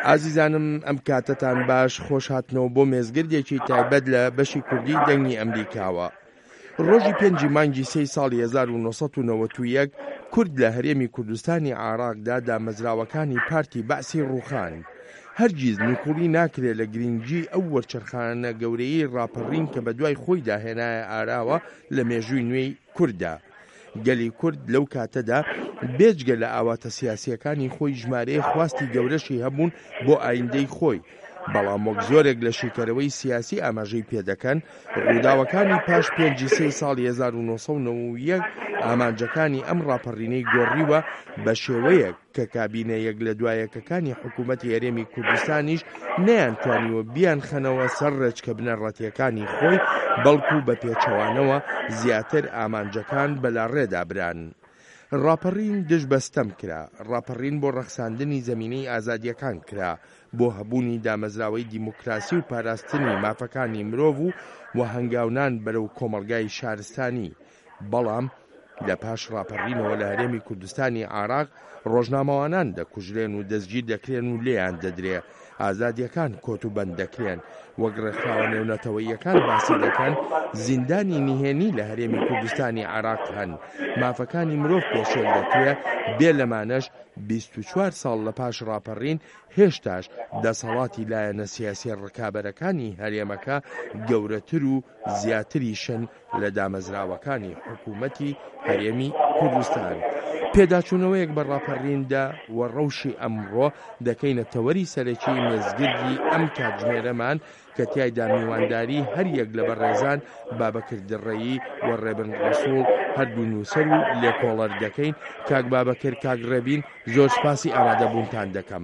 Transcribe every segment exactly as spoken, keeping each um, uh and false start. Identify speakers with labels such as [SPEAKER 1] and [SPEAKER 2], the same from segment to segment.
[SPEAKER 1] ئازیزانم ئەم کاتتان باش خۆش هاتنەوە بۆ مێزگردێکی تایبەت لە بەشی کوردی دەنگی ئەمریکاوە. ڕۆژی پێنجی مانگی سێی ساڵی هەزار و نۆسەد و نەوەت و یەک کورد لە هەرێمی کوردستانی عێراقدا دامەزراوەکانی پارتی بەعسی ڕووخان. هەرگیز نوقوڵی ناکرێت لە گرنگی ئەو وەرچەرخانە گەورەیەی ڕاپەڕین کە بە دوای خۆی داهێنایە ئاراوە لە مێژووی نوێی کورددا. گەلی کورد لەو کاتەدا بێجگە لە ئاواتە سیاسیەکانی خۆی ژمارەیە خواستی گەورەشی هەبوون بۆ ئایندەی خۆی، بەڵام وەک زۆرێک لە شیکەرەوەی سیاسی ئاماژەی پێدەکەن، ڕووداوەکانی پاش پێنجی سێی ساڵی هەزار و نۆسەد و نەوە و یەک ئامانجەکانی ئەم ڕاپەڕینەی گۆڕیوە بە شێوەیەک کە کابینەیەک لە دوایەکەکانی حکوومەتی هەرێمی کوردستانیش نەیانتوانیوە بیان خەنەوە سەر ڕێچکە بنەڕەتیەکانی خۆی، بەڵکو بە پێچەوانەوە زیاتر ئامانجەکان بەلاڕێدا بران. ڕاپەڕین دژبەستەم کرا، ڕاپەڕین بۆ ڕەخساندنی زەمینەی ئازادیەکان کرا، بۆ هەبوونی دامەزراوەی دیموکراسی و پاراستنی مافەکانی مرۆڤ و و هەنگاونان بەرەو کۆمەڵگای شارستانی. بەڵام لە پاش ڕاپەڕینەوە لە هەرێمی کوردستانی عێراق ڕۆژنامەوانان دەکوژرێن و دەستگیر دەکرێن و لێیان دەدرێ، ئازادیەکان کۆت و بەند دەکرێن، وەک ڕێکخراوە نێونەتەوەییەکان باسی دەکەن زیندانی نهێنی لە هەرێمی کوردستانی عێراق هەن، مافەکانی مرۆڤ پێشێل دەکرێ، بێ لەمانەش بیست و چوار ساڵ لە پاش ڕاپەڕین هێشتاش دەسەڵاتی لایەنە سیاسی ڕکابەرەکانی هەرێمەکە گەورەتر و زیاتریشن لە دامەزراوەکانی حکوومەتی هەرێمی کوردستان. پێداچوونەوەیەک بە ڕاپەڕیندا و ڕەوشی ئەمڕۆ دەکەینە تەوەری سەرەکی مێزگردی ئەم کاتژمێرەمان کە تیایدا میوانداری هەر یەک لە بەڕێزان بابەکر دڕەیی و ڕێبن ڕەسوڵ هەردوو نووسەر و لێکۆڵەر دەکەین. کاک بابەکر، کاک ڕێبین، زۆر سپاسی ئامادەبوونتان دەکەم.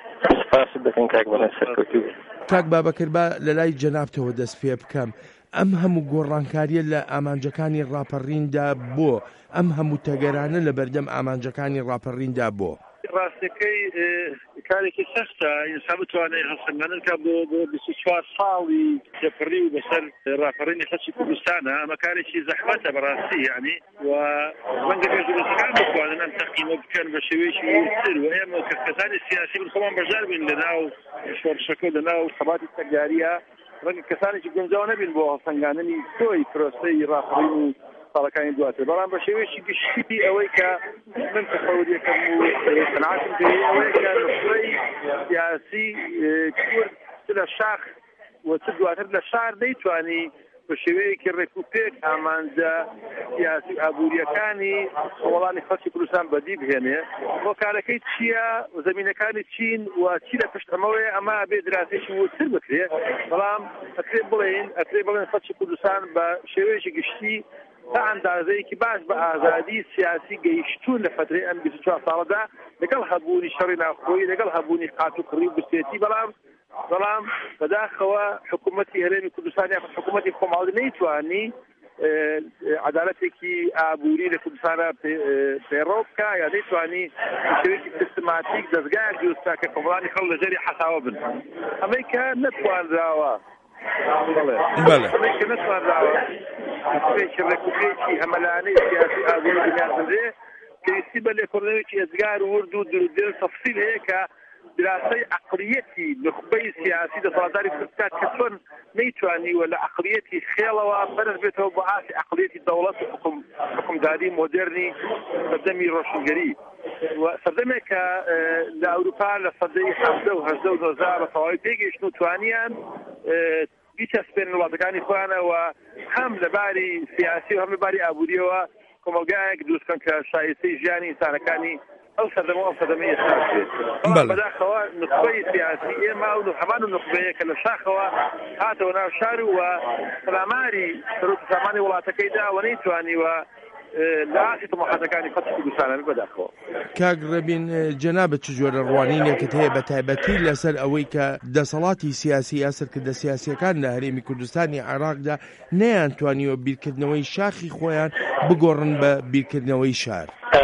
[SPEAKER 1] کاک بابەکر، با لە لای جەنابتەوە دەست پێ بکەم. ئەم هەموو گۆڕانکاریە لە ئامانجەکانی ڕاپەڕیندا بۆ ئەم هەموو تەگەرانە لە بەردەم ئامانجەکانی ڕاپەڕیندا بۆ
[SPEAKER 2] ڕاستەکەی کارێکی سەختە ئینسان بتوانێت هەڵسەنگاندنکە بۆ بۆ بیست و چوار ساڵی تێپەڕی و بەسەر ڕاپەڕینی خەڵکی کوردستانە. ئەمە کارێکی زەحمەتە بەڕاستی، یعنی و ڕەنگە پێشبڕکێەکان بتوانن ئەم تەقییمە بکەن بە شێوەیەکی تر و ئێمە کە کەسانی سیاسی بن خۆمان بەشدار بین لەناو شۆڕشەکە لەناو خەباتی تەگاریە، ڕەنگە کەسانێکی گونجاو نەبین بۆ هەڵسەنگاندنی تۆی پرۆسەی ڕاپەڕین و ساڵەکانی دواتر، بەڵام بە شێوەیەکی گشتی ئەوەی کە من تەفەوریەکەم و قەناعەتم پێ ئەوەیە کە نوقطەی سیاسی کورد لە شاخ و چ دواتر لە شار دەیتوانی بە شێوەیەکی ڕێکوپێک ئامانجە سیاسی ئابوووریەکانی وەڵامی خەڵکی کوردستان بەدی بهێنێ. بۆ کارەکەی چییە؟ زەمینەکانی چین و چی لە پشت ئەمەوەیە؟ ئەمە بێ دراسێکی وتر بکرێ، بەڵام ئەکرێ بڵێن ئەکرێ بڵێن خەڵکی کوردستان بە شێوەیەکی گشتی تا ئەندازەیەکی باش بە ئازادی سیاسی گەیشتون لە فترەی ئەم بیست و چوار ساڵەدا لەگەڵ هەبوونی شەڕی ناوخۆیی، لەگەڵ هەبوونی قات و کڕی و برسێتی، بەڵام بەڵام بەداخەوە حکوومەتی هەرێمی کوردستان یان حکوومەتی خۆماڵی نەیتوانی عەدالەتێکی ئابووری لە کوردستانە پەیڕەو بکە یا نەیتوانی شێوەیەکی سیستماتیک دەستگایەک دروستکە کە کۆمەڵانی خەڵک لەژێری حەساوە بن. ئەمەی کە نەتوانراوە
[SPEAKER 1] بەڵێ
[SPEAKER 2] ئەمەی کە نەتوانراوە پێکی ڕێکوپێکی هەمەلانەی سیاسی ئابووری بنیازدرێ پێویستی بە لێکۆڵینەوەیەکی ئێزگار و ورد و درودێ تەفسیل هەیە کە دراسەی عقلیەتی نخبەی سیاسی دەسەڵاتداری کوردستان کە چۆن نەیتوانیوە لە عقلیەتی خێڵەوە بەرز بێتەوە بە ئاسی عقلیەتی دەوڵەت و حکومداری مۆدێرنی سەردەمی ڕۆشنگەری و سەردەمێک کە لە ئەوروپا لە سەدەی حەڤدە و هەژدە و دۆزا بە تەواوی پێگەیشتن و توانیان بیچەسپێن وڵاتەکانی خۆیانەوە هەم لەباری سیاسی و هەم لەباری ئابووریەوە کۆمەلگایەک دروستکەن کە شایستەی ژیانی ئینسانەکانی ئەو سەردەمە ئەو سەردەمەی ئێستا بێت. بەداخەوە نخبەی سیاسی ئێمە و هەمان و نخبەیە کە لە شاخەوە هاتەوە ناو شار و سەلاماری سەرۆک سامانی وڵاتەکەیدا و نەیتوانیوە لە ئاسی تەمەحاتەکانی خەڵکی کوردستانە بەداخەوە.
[SPEAKER 1] کاک ڕێبین، جەنابەت چ جۆرە ڕوانینێکت هەیە بە تایبەتی لەسەر ئەوەی کە دەسەڵاتی سیاسی یا سەرکردە سیاسیەکان لە هەرێمی کوردستانی عێراقدا نەیانتوانیوە بیرکردنەوەی شاخی خۆیان بگۆڕن بە بیرکردنەوەی شار؟
[SPEAKER 2] ڕاستە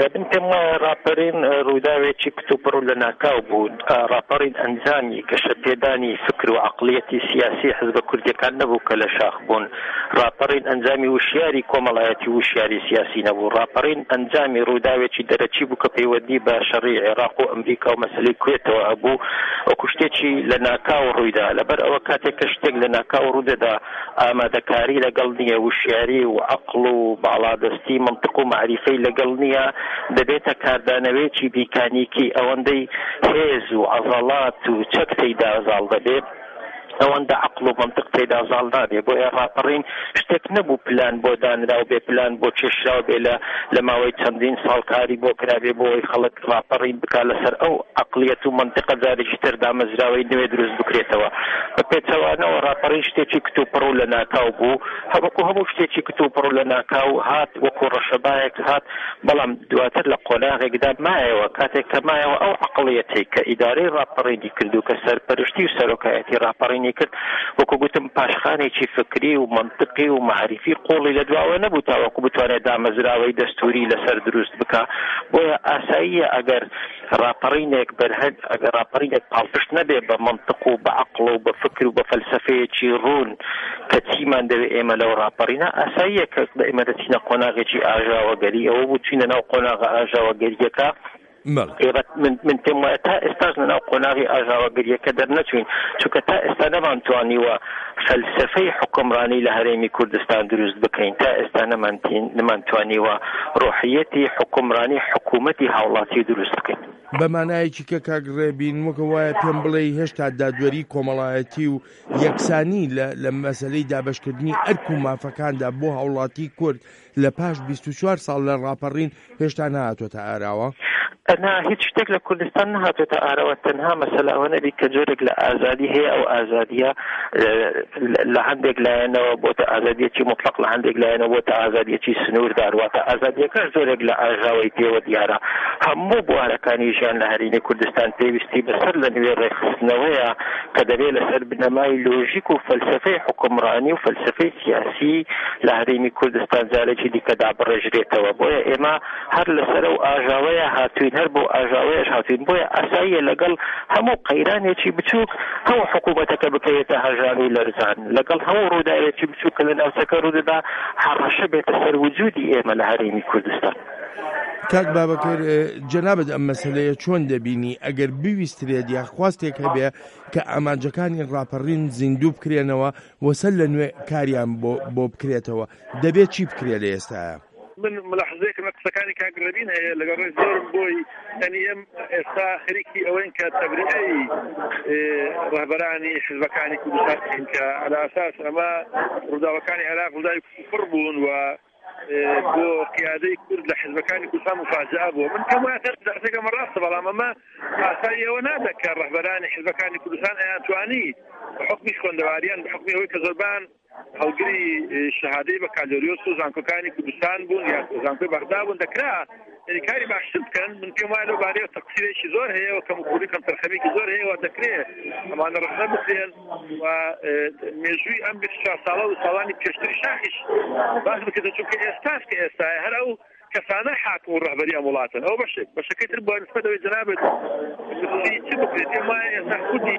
[SPEAKER 3] بنتم راپرین ڕووداوێکی کتوپڕ لە ناکاو بوو راپەڕین ئەنجامی گەشەپێدانی فکر و عقلیەتی سیاسی حزب کوردیەکان نەبوو کە لە شاخ بوون راپەڕین ئەنجامی وشیاری کۆمەڵایەتی وشیاری سیاسی نەبوو راپەڕین ئەنجامی ڕووداوێکی دەرەچی بوو کە پەیوەندی بە شەڕی عێراق و ئەمریکا و مەسەلەی کوێتەوە هەبوو وەکو شتێکی لە ناکاو ڕوویدا لەبەر ئەوە کاتێک کە شتێک لە ناکاو ڕوودەدا ئامادەکاری لەگەڵ نییە وشیاری و عەقڵ و باڵادەستی منطق و معریفەی لەگەڵ نییە دەبێتە کاردانەوەیەکی بیکانیکی ئەوەندەی هێز و عەزەڵات و چەک تێیدا ئەزاڵ دەبێت ئەوەندە عەقڵ و منطق تێیدا ئەزاڵ نابێ بۆیە ڕاپەڕین شتێک نەبوو پلان بۆ دانرا و بێ پلان بۆ چێشراو بێ لە لە ماوەی چەندین ساڵ کاری بۆ کرابێ بۆی خەڵک ڕاپەڕین بکات لەسەر ئەو عەقلیەت و منطقە جارێکی تر دامەزراوەی نوێ دروست بکرێتەوە بە پێچەوانەوە ڕاپەڕین شتێکی کتوپڕ و لە ناکاو بوو هەوەکو هەموو شتێکی کتوپڕ و لە ناکاو هات وەکو ڕەشەبایەک هات بەڵام دواتر لە قۆناغێکدا مایەوە کاتێک کە مایەوە ئەو عەقڵیەتەی کە ئیدارەی ڕاپەڕینی کردو کە سەرپەرشتی و سەرۆکایەتی ڕاپەڕینی کرد وەکو گوتم پاشخانێکی فکری و منطقی و معریفی قوڵی لە دواوە نەبوو تاوەکو بتوانێت دامەزراوەی دەستوری لەسەر دروست بکە بۆیە ئاساییە ئەگەر ڕاپەڕینێک بەرهەد ئەگەر ڕاپەڕینێک پاڵپشت نەبێ بە منطق و بە عەقڵ و بە فکر و بە فەلسەفەیەکی ڕوون کە چیمان دەوێت ئێمە لەو ڕاپەڕینە ئاساییە کە ئێمە دەچینە قۆناغێکی ئاژاوەگەری ئەوە بوو چینە ناو قۆناغە ئاژاوەگەریەکە من من پێم وایە تا ئێستاش لەناو قۆناغی ئاژاوەگەریەکە دەرنەچوین چونکە تا ئێستا نەمانتوانیوە فەلسەفەی حکومڕانی لە هەرێمی کوردستان دروست بکەین تا ئێستا نەمانتوانیوە ڕۆحیەتی حکومڕانی حکوومەتی هاوڵاتی دروست بکەین
[SPEAKER 1] بەمانایەکی کە کاگڕێبین وەکە وایە پێم بڵێ هێشتا دادوەری کۆمەڵایەتی و یەکسانی لە مەسەلەی دابەشکردنی ئەرک و مافەکاندا بۆ هاوڵاتی کورد لە پاش بیست و چوار ساڵ لە ڕاپەڕین هێشتا نهاتۆتە ئاراوە
[SPEAKER 3] ئەنا هیچ شتێک لە کوردستان نهاتۆتە ئاراوە تەنها مەسەلە ئەوە نەبی کە جۆرێک لە ئازادی هەیە ئەو ئازادیە لە هەندێک لایەنەوە بۆتە ئازادیەکی مطلق لە هەندێک لایەنەوە بۆتە ئازادیەکی سنووردار واتە ئازادیەکەش جۆرێک لە ئاژاوی پێوە دیارە هەموو بوارەکانی ژیان لە هەرێمی کوردستان پێویستی بەسەر لە نوێ ڕێخستنەوەیە کە دەبێت لەسەر بنەمای لۆژیک و فەلسەفەی حکومڕانی و فەلسەفەی سیاسی لە هەرێمی کوردستان جارێکی دیکە دابڕێژرێتەوە بۆیە ئێمە هەر لەسەر ئەو ئاژاوەیە هاتووین هەر بۆ ئاژاوەیەش هاتوین بۆیە ئاساییە لەگەڵ هەموو قەیرانێکی بچووک هەموو حکوومەتەکە بکەوێتە هەژاری لەرزان لەگەڵ هەموو ڕووداوێکی بچووک کە لە ناوچەکە ڕوودەدا هەڕەشە بێتە سەر وجودی ئێمە لە هەرێمی کوردستان
[SPEAKER 1] کاک بابەکر جەنابەت ئەم مەسەلەیە چۆن دەبینی ئەگەر بویسترێت یا خواستێک هەبێ کە ئامانجەکانی ڕاپەڕین زیندوو بکرێنەوە وەسەر لە نوێ کاریان بۆ بکرێتەوە دەبێت چی بکرێت لە ئێستاە
[SPEAKER 2] من ملاحظەیەک لە قسەکانی کاگڕەبین هەیە لەگەڵ ڕێی زۆرم بۆی ئەنی ئەم ئێستا خەریکی ئەوەین کە تەبریئەی ڕەهبەرانی حیزبەکانی کوردستان کە عەلە ئەساس ئەمە ڕووداوەکانی عێراق ڕووداوی کوفر بوون و بۆ قیادەی کورد لە حیزبەکانی کوردستان مفاجئە بووە من پێم وایە دەرسێکەمە ڕاستە بەڵام ئەمە ئاسایی ئەوە نادە کە ڕەهبەرانی حیزبەکانی کوردستان ئەیانتوانی بە حکمی خوێندەواریان بە حکمی ئەوەی کە زۆربان هەڵگری شەهادەی بە کالۆریۆس و زانکۆکانی کوردستان بوون یا زانکۆی بەغدا بوون دەکرا یعنی کاری باشتر بکەن من پێم وایە لەبارەیە تەقسیرێکی زۆر هەیە و کەموکوردی کەم تەرخەمێکی زۆر هەیە و دەکرێت ئەمانە ڕەخنە بکرێن و مێژووی ئەم بیست و چوار ساڵە و ساڵانی پێشتری شاخیش باش بکرێت چونکە ئێستاش کە ئێستاە هەر ئەو کەسانە حاکم و ڕەهبەری ئەموڵاتن ئەو بەشێک بەشەکەی تر بۆ نسبەتەوەی جەنابەت چی بکرێت پێم وایە ئێستا خودی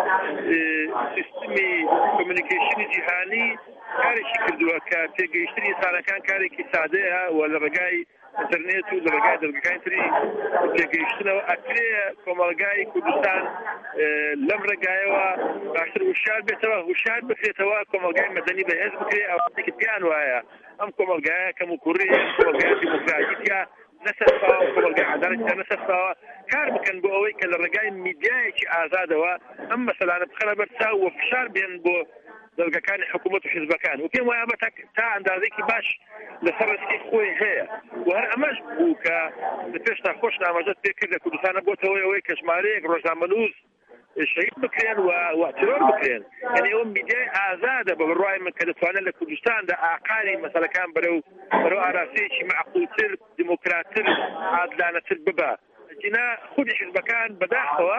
[SPEAKER 2] سیستمی کۆمیونیکیشنی جیهانی کارێکی کردووە کە تێگەیشتنی ئینسانەکان کارێکی سادەیە و لە ڕێگای ئینتەرنێت و لە ڕێگای دەرگەکانی تری تێگەیشتنەوە ئەکرێ کۆمەڵگای کوردستان لەم ڕێگایەوە باشتر وشار بێتەوە وشار بکرێتەوە کۆمەڵگای مەدەنی بەهێز بکرێ ئەوەی پیان وایە ئەم کۆمەڵگایە کەم و کوڕی کۆمەڵگای دیموکراتیکە نەسەرفاوە کۆمەڵگای عەدالەتیان نەسەرفاوە کار بکەن بۆ ئەوەی کە لە ڕێگای میدیایەکی ئازادەوە ئەم مەسەلانە بخەنە بەر چاو و فشار بێن بۆ دەرگەکانی حکوومەت و حیزبەکان و پێم وایە بە تا ئەندازێکی باش لەسەر ڕێسکی خۆی هەیە و هەر ئەمەش بوو کە لە پێش ناخۆش نامەژەت پێ کرد لە کوردستانە بۆتەوەی ئەوەی کە ژمارەیەک ڕۆژنامەنووس شهید بکرێن و ترۆر بکرێن یعنی ئەو میدیای ئازادە بە بڕوای من کە دەتوانێت لە کوردستاندا ئاقاری مەسەلەکان بەرەو بەرەو ئاراسەیەکی معقولتر دیموکراتتر عادلانەتر ببە جنا خودی حیزبەکان بەداخەوە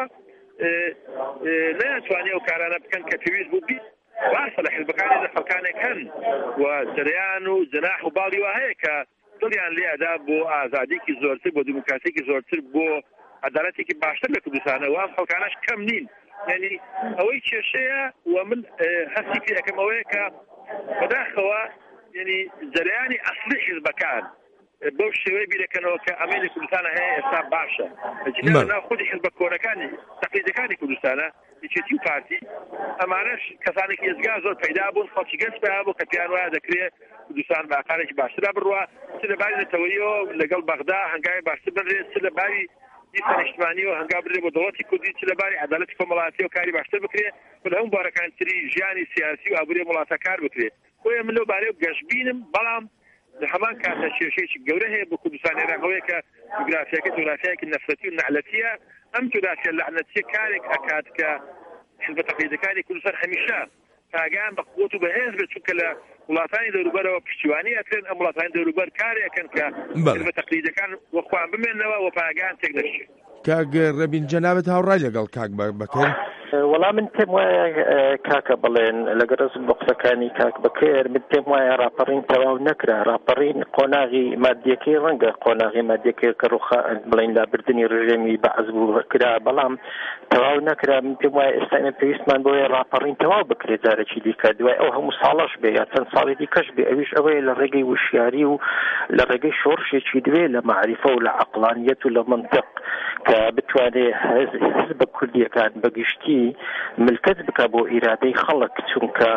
[SPEAKER 2] نەیانتوانێت ئەو کارانە بکەن کە پێویست بوو بی باشە لە حیزبەکانی لە خەڵکانێک هەن و جەریان و جەناح و باڵی وا هەیە کە دڵیان لێ ئەدا بۆ ئازادیکی زۆرتر بۆ دیموکراسیەکی زۆرتر بۆ عەدالەتێکی باشتر لە کوردستانە و ئەم خەڵکانەش کەم نین یعنی ئەوەی کێشەیە و من هەستی پێ دەکەم ئەوەیە کە بەداخەوە یعنی جەریانی ئەسڵی حیزبەکان بەو شێوەیە بیرەکەنەوە کە ئەمێنی کوردستانە هەیە ئێستا باشە ناو خودی حیزبە کۆنەکانی تەقلیدەکانی کوردستانە یەکێتی و پارتی ئەمانەش کەسانێکی ئێزگا زۆر پەیدا بوون خەڵکی گەنج پێیا بوو کە پێیان وایە دەکرێت کوردستان بە ئاقارێکی باشترا بڕوە چ لەباری نەتەوەییەوە لەگەڵ بەغدا هەنگاوی باشتر بنرێت چ لەباری دیسان اجتماعی و هەنگاو بڕێ بۆ دەوڵەتی کوردی چ لەباری عەدالەتی کۆمەڵایەتی و کاری باشتر بکرێت و لە هەموو بارەکانتری ژیانی سیاسی و ئابووری وڵاتە کار بکرێت بۆیە من لەو بارەیە گەشتبینم بەڵام لە هەمان کاتە کێشەیەکی گەورە هەیە بۆ کوردستان عێراقەوەیە کە جوگرافیاکە جوگرافیایەکی نەفرەتی و نەعلەتیە ئەم جوگرافیا لەعنەتیە کارێک ئەکات کە حزب تەقلیدەکانی کوردستان هەمیشە پاگان بە قوت و بەهێز بێت چونکە لە وڵاتانی دەوروبەرەوە پشتیوانی ئەکرێن ئەم وڵاتانی دەوروبەر کارێکن کە حزب تەقلیدەکان وەخوان بمێنەوە و پاگان تێک نەچێت.
[SPEAKER 1] کاک ڕەبین جەنابەت هاوڕای لەگەڵ کاک بەکەر
[SPEAKER 3] وەڵام من پێم وایە کاکە بڵێن لەگەڕ بە قسەکانی کاک بەکەر من پێم وایە راپەڕین تەواو نەکرا راپەڕین قۆناغی مادیەکەی ڕەنگە قۆناغی مادیەکەی کە ڕوخا بڵێن لابردنی ڕژێمی بەعەز بوو کرا بەڵام تەواو نەکرا من پێم وایە ئێستا ئێمە پێویستمان بۆیە راپەڕین تەواو بکرێت جارێکی دیکە دوای ئەو هەموو ساڵەش بێ یا چەند ساڵی دیکەش بێ ئەویش ئەوەیە لە ڕێگەی وشیاری و لە ڕێگەی شۆڕشێکی دوێ لە معریفە و لە عەقڵانیەت و لە منطق کە بتوانێت حزب کوردیەکان بەگشتی ملکەت بکە بۆ ئیرادەی خەڵک چونکە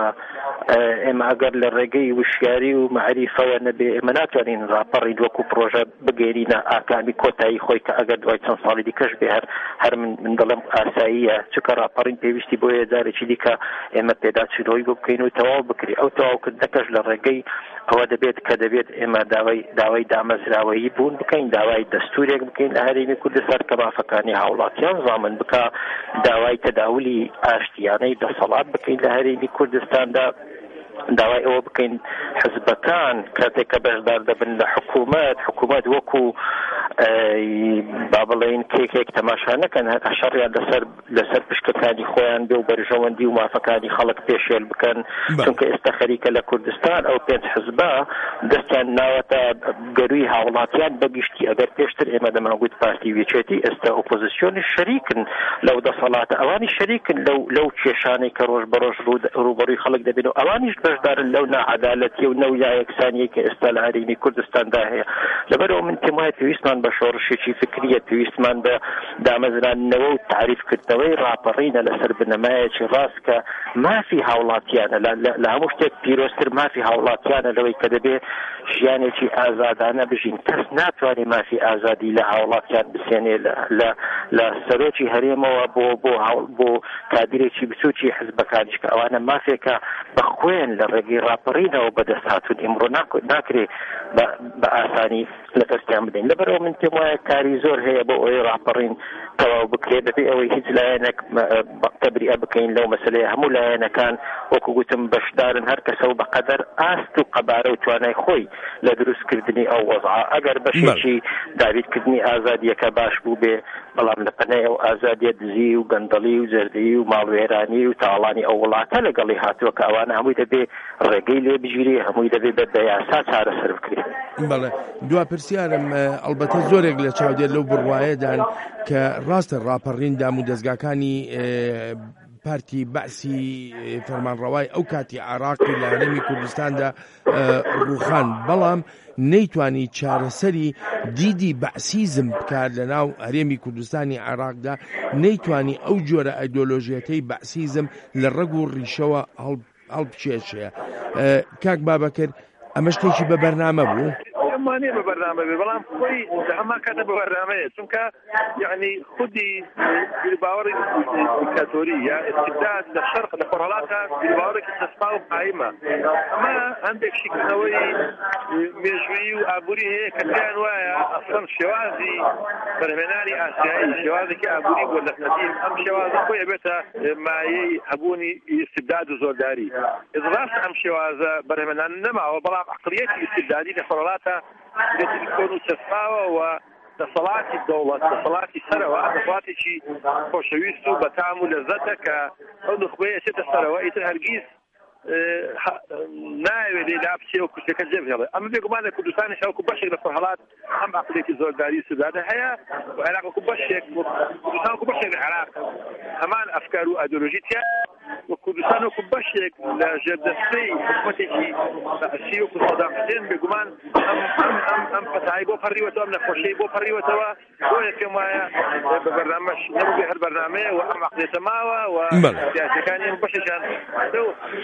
[SPEAKER 3] ئێمە ئەگەر لە ڕێگەی وشیاری و معریفەوە نەبێ ئێمە ناتوانین راپەڕی وەکو پرۆژە بگەێرینە ئاکامی کۆتایی خۆی کە ئەگەر دوای چەند ساڵی دیکەش بێ هەر هەر من دڵم ئاساییە چونکە راپەڕین پێویستی بۆیە جارێکی دیکە ئێمە پێدا چیرۆی بۆ بکەین و تەواو بکری ئەو تەواوکردنەکەش لە ڕێگەی ئەوە دەبێت کە دەبێت ئێمە داوای داوای دامەزراوەیی بوون بکەین داوای دەستورێک بکەین لە هەرێمی کوردستان کە مافەکانی هاوڵاتیان زامن بکە داوای تەداولی ئاشتیانەی دەسەڵات بکەین لە هەرێمی کوردستاندا داوای ئەوە بکەین حزبەکان کاتێک کە بەشدار دەبن لە حکوومەت حکوومەت وەکو با بڵێن کێکێک تەماشا نەکەن شەڕیان لەسەر لەسەر پشکەکانی خۆیان بێ و بەرژەوەندی و مافەکانی خەڵک پێشێل بکەن چونکە ئێستا خەریکە لە کوردستان ئەو پێنج حزبە دەستیان ناوەتە گەروی هاوڵاتیان بەگشتی ئەگەر پێشتر ئێمە دەماگوت پارتی وێچێتی ئێستا ئۆپۆزیسیۆنی شەریکن لەو دەسەڵاتە ئەوانی شەریکن لەو لەو کێشانەی کە ڕۆژ بەڕۆژ ڕوبەڕووی خەڵک دەبێن و ئەوانیش بەشدارن لەو نەعەدالەتی و نەو یەکسانیی کە ئێستا لە هەرێمی کوردستاندا هەیە لەبەرەوە من پێم وایە پێویستمان بە شۆڕشێکی فکریە پێویستمان بە دامەزرانەوە و تعریفکردنەوەی راپەڕینە لەسەر بنەمایەکی ڕاست کە مافی هاوڵاتیانە لە هەموو شتێک پیرۆستر مافی هاوڵاتیانە لەوەی کە دەبێت ژیانێکی ئازادانە بژین کەس ناتوانێت مافی ئازادی لە هاوڵاتیان بسێنێ لە سەرۆکی هەرێمەوە بۆ بۆ بۆ کادرێکی بچووکی حزبەکانیش کە ئەوانە مافێکە بەخوێن لە ڕێگەی راپەڕینەوە بەدەست هاتوون ئیمڕۆ ناکرێت بە ئاسانی لە دەستیان بدەین لەبەرەوە من پێم وایە کاری زۆر هەیە بۆ ئەوەی راپەڕین تەواو بکرێت بەبێ ئەوەی هیچ لایەنێک تەبریئە بکەین لەو مەسەلەیە هەموو لایەنەکان وەکو گوتم بەشدارن هەر کەسەوە بەقەدەر ئاست و قەبارە و توانای خۆی لە دروستکردنی ئەو وەزعە ئەگەر بەشێکی داویدکردنی ئازادیەکە باش بوو بێ بەڵام لە پەنای ئەو ئازادیە دزی و گەندەڵی و زەردەیی و ماڵوێرانی و تاڵانی ئەو وڵاتە لەگەڵی هاتووە کە ئەوانە هەمووی دەبێ ڕێگەی لێ بژیری هەمووی دەبێت بە بەیاسا چارەسەر بکرێت.
[SPEAKER 1] بەڵێ دوا پرسیارم ئەلبەتە زۆرێک لە چاودێر لەو بڕوایەدان کە ڕاستە ڕاپەڕین دام و دەستگاکانی پارتی بەعسی فەرمانڕەوای ئەو کاتی عێراقی لە هەرێمی کوردستاندا ڕووخان بەڵام نەیتوانی چارەسەری دیدی بەعسیزم بکات لە ناو هەرێمی کوردستانی عێراقدا نەیتوانی ئەو جۆرە ئەیدۆلۆژیەتەی بەعسیزم لە ڕەگ و ڕیشەوە هەڵبچێشێ. کاک بابەکر ئەمە شتێکی بە بەرنامە بوو؟
[SPEAKER 2] مانێ بە بەرنامە بێ بەڵام خۆی هەما کاتە بە بەرنامەیە چونکە یعنی خودی باوەڕی دیکتاتۆری یا استبداد لە شەرق لە خۆرهەڵاتە باوەڕێکی دەسپا و قایمە ئەمە هەندێک شیکردنەوەی مێژوویی و ئابووری هەیە کە پێیان وایە ئەسڵەن شێوازی بەرهێنانی ئاسیایی شێوازێکی ئابووری بۆ لە قەدیم ئەم شێوازە خۆی ئەبێتە مایەی هەبوونی استبداد و زۆرداری ڕاست ئەم شێوازە بەرهێنان نەماوە بەڵام عەقڵیەتی استبدادی لە خۆرهەڵاتە دەستی کۆن و چەسپاوە و دەسەڵاتی دەوڵەت دەسەڵاتی سەرەوە دەسەڵاتێکی خۆشەویست و بەتام و لەزەتە کە ئەو نخبەیە چێتە سەرەوە ئیتر هەرگیز ناوێت لێلا بچێ و کوشتەکە جێبهێڵێ ئەمە بێگومانە کوردستانی شاوکو بەشێک لە پڕهەڵات ئەم عەقڵیەتی زۆرداری سودانە هەیە و عێراقوەکو بەشێک کوردستانوەکو بەشێک لە عێراق هەمان ئەفکار و ئایدۆلۆژی تیا و کوردستان وەکو بەشێک لە ژێردەستەی حکومەتێکی بەعسی وەکو سەدام حوسێن بێگومان ئەم فەتاحی بۆ پەڕیوەتەوە ئەم نەخۆشیی بۆ پەڕیوەتەوە بۆیە پێم وایە بە بەرنامەش نەبوو بێ هەر بەرنامەیە و ئەم عەقڵیەتە ماوە و سیاسەکانی ئەم بەشێکیان لەو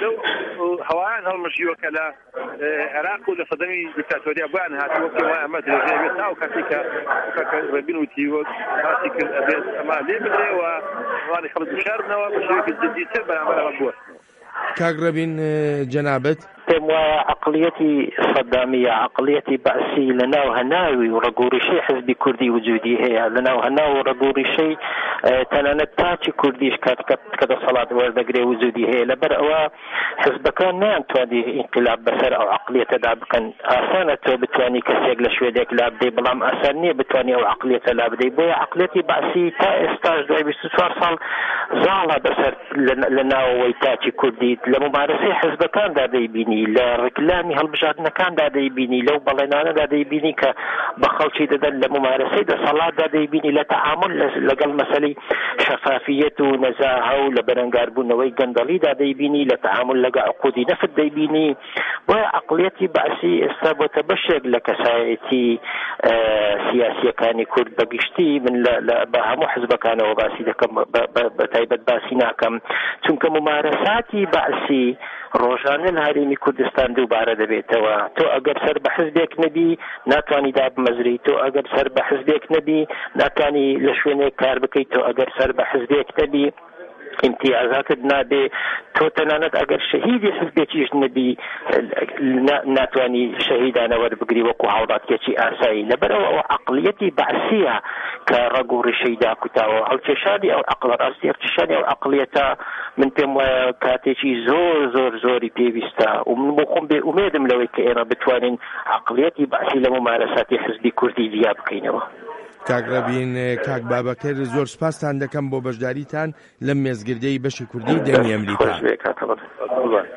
[SPEAKER 2] هەوایان هەڵمەشیوە کە لە عێراق و لە سەدەمی دیکتاتۆریا بۆیان هاتووە پێم وایە ئەمە درێژەیە بێت تا و کاتی کە ڕێبین وتی وەک باسی کرد ئەبێت ئەمە لێ بدرێ و وانی خەڵک دوشار بنەوە بە شێوەیەکی جدیتر بەرامبەر ئەمە بووە.
[SPEAKER 1] کاک ڕەبین جەنابەت
[SPEAKER 3] پێم وایە عەقڵیەتی سەدامیە عەقڵیەتی بەعسی لەناو هەناوی و ڕەگۆڕیشەی حزبی کوردی وجودی هەیە لەناو هەناو و ڕەگۆڕیشەی تەنانەت تاچی کوردیش کە دەسەڵات وەردەگرێ وجودی هەیە لەبەر ئەوە حزبەکان نەیانتوانی ئینقلاب بەسەر ئەو عەقڵیەتەدا بکەن. ئاسانە تۆ بتوانی کەسێک لە شوێنێک لا بدەی بەڵام ئاسان نییە بتوانی ئەو عەقڵیەتە لا بدەی بۆیە عەقڵیەتی بەعسی تا ئێستاش دوای بیست و چوار ساڵ زاڵە بەسەر لەناوەوەی تاچی کوردی لە ممارسەی حزبەکاندا دەیبینی لە ڕکلامی هەڵبژاردنەکاندا دەیبینی لەو بەڵێنانەدا دەیبینی کە بە خەڵکی دەدەن لە ممارسەی دەسەڵاتدا دەیبینی لە تەعامل لەگەڵ مەسەلەی شەفافیەت و نەزاهە و لە بەرەنگاربوونەوەی گەندەڵیدا دەیبینی لە تەعامل لەگە عقودی نەفت دەیبینی. بۆیە عەقڵیەتی بەعسی ئێستا بۆتە بەشێک لە کەسایەتی سیاسیەکانی کورد بەگشتی من بە هەموو حزبەکانەوە باسی دەکەم بە تایبەت باسی ناکەم چونکە ممارساتی بەعسی ڕۆژانە لە هەرێمی کوردستان دووبارە دەبێتەوە. تۆ ئەگەر سەر بە حزبێک نەبی ناتوانی دابمەزری، تۆ ئەگەر سەر بە حزبێک نەبی ناتوانی لە شوێنێک کار بکەیت، تۆ ئەگەر سەر بە حزبێک نەبی امتیازاتت نابێ، تۆ تەنانەت ئەگەر شەهیدی حزبێکیش نەبی ناتوانی شەهیدانە وەربگری وەکو هاوڵاتیەکی ئاسایی. لەبەرەوە ئەو عەقڵیەتی بەعسیە کە ڕەگۆڕیشەی داکوتاوە هەڵکێشانی ئەو عەقڵە ڕاستی هەڵکێشانی ئەو عەقڵیەتە من پێم وایە کاتێکی زۆر زۆر زۆری پێویستە و من بۆ خۆم بێ ئومێدم لەوەی کە ئێمە بتوانین عەقڵیەتی بەعسی لە ممارەساتی حزبی کوردی جیا بکەینەوە.
[SPEAKER 1] کاک ڕەبین کاک بابەکر زۆر سپاستان دەکەم بۆ بەشداریتان لەم مێزگردەی بەشی کوردی دەنگی ئەمریکا.